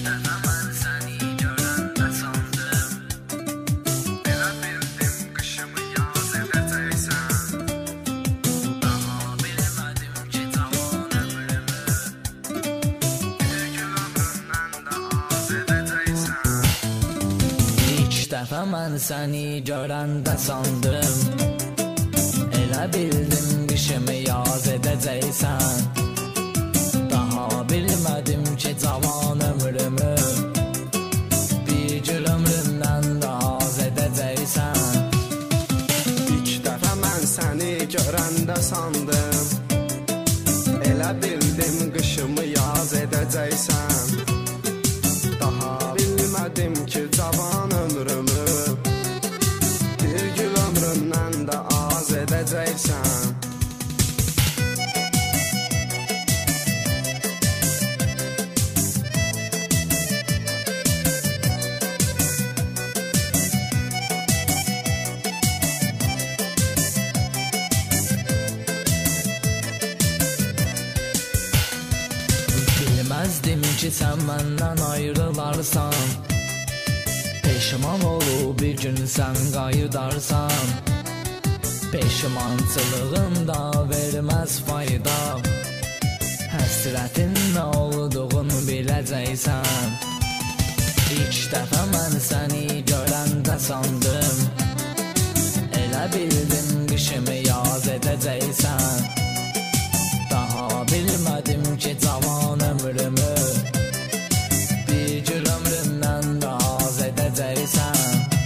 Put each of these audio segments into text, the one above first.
Dəfə mən səni görəndə sandım, elə bildim qışımı yaz edəcəksən. Daha bilmədim ki cavan ömrümü bir gül ömründən də az edəcəksən. İlk dəfə mən səni görəndə sandım, elə bildim qışımı yaz edəcəksən. Daha bilmədim ki cavan ömrümü bir gül ömründən də az edəcəksən. Bilməzdim ki sən məndən ayrılarsan, peşman olub bir gün sən qayıdarsan. Peşmançılığında verməz fayda, həsrətin nə olduğunu biləcəksən. İlk dəfə mən səni görəndə sandım, elə bildim qışımı yaz edəcəksən. Daha bilmədim ki cavan ömrümü bir gül ömründən də az edəcəksən.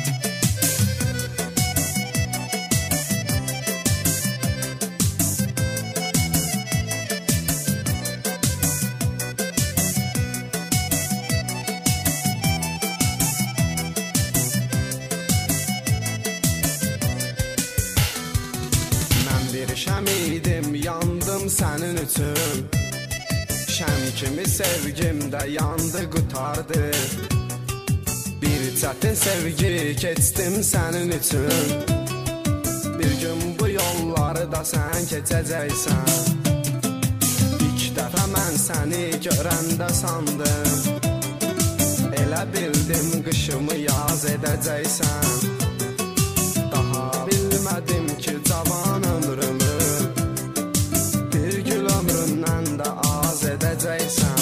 Mən bir şəm idim, yandım sənin üçün. Şəm kimi sevgim də yandı, qutardı. Bir çətin sevgi keçdim sənin üçün. Bir gün bu yolları da sən keçəcəksən. İlk dəfə mən səni görəndə sandım, elə bildim qışımı yaz edəcəksən. Daha bilmədim ki cavan ömrümü bir gül ömründən də az edəcəksən.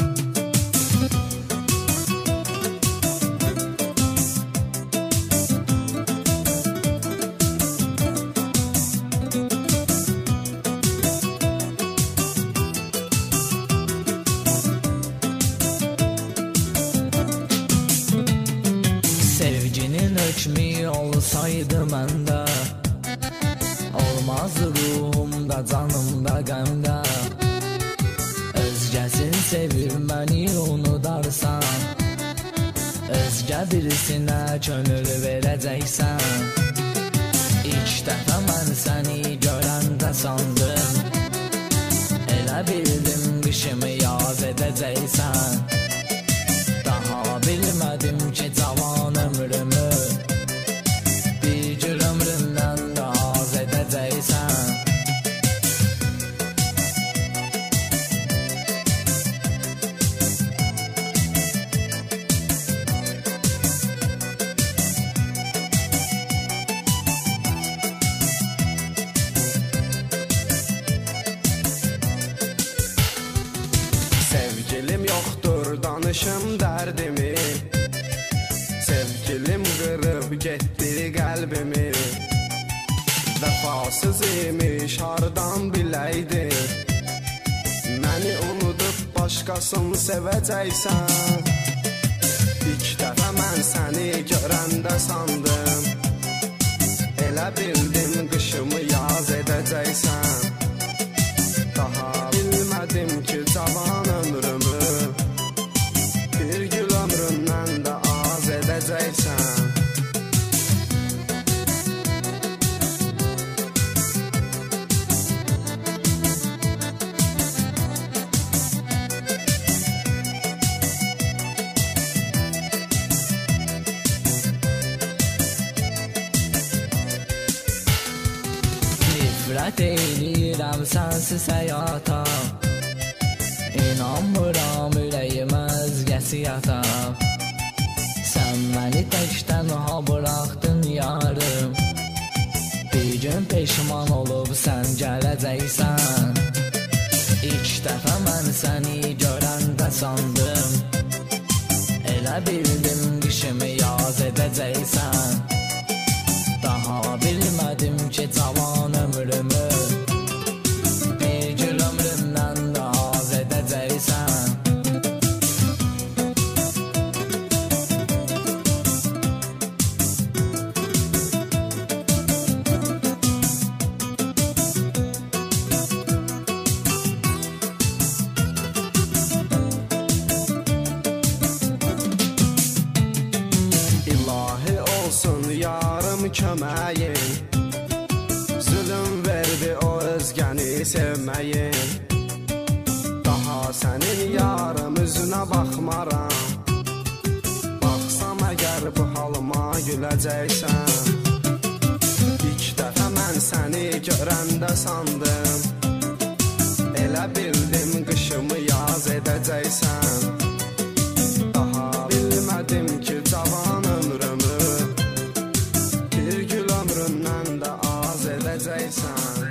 Sevginin hökmü olsaydı məndə, olmaz ruhumda, canımda, qəmdə. Özgəsin sevib məni unudarsan, özgə birisinə könül verəcəksən. İlk dəfə mən səni görəndə sandım, elə bildim qışımı yaz edəcəksən. Daha bilmədim ki cavan ömrümü bir gül ömründən də az edəcəksən. Sevgilim yoxdur, danışım dərdimi. Sevgilim qırıb getdi qəlbimi. Vəfasız imiş, hardan biləydi. Məni unudub başqasını sevəcəksən. İlk dəfə mən səni görəndə sandım, elə bildim qışımı yaz edəcəksən. Daha bilmədim ki cavan ömrümü bir gül ömründən də az edəcəksən. Nifrət eyləyirəm sənsiz həyata, İnanmıram ürəyim özgəsi nəsiyyata. Sən məni tək tənha buraxdın yarım. Bir gün peşman olub sən gələcəksən. İlk dəfə mən səni görəndə sandım, elə bildim qışımı yaz edəcəksən. Daha bilmədim ki cavan ömrümü bir gül ömrümdən də az edəcəksən. İlahi olsun yarım köməyin, zülüm verdi o özgəni sevməyin. Daha sənin yarım üzünə baxmaram, baxsam əgər bu halıma güləcəksən. İlk dəfə mən səni görəndə sandım, elə bildim qışımı yaz edəcəksən. Daha bilmədim ki cavan ömrümü bir gül ömründən də az edəcəksən.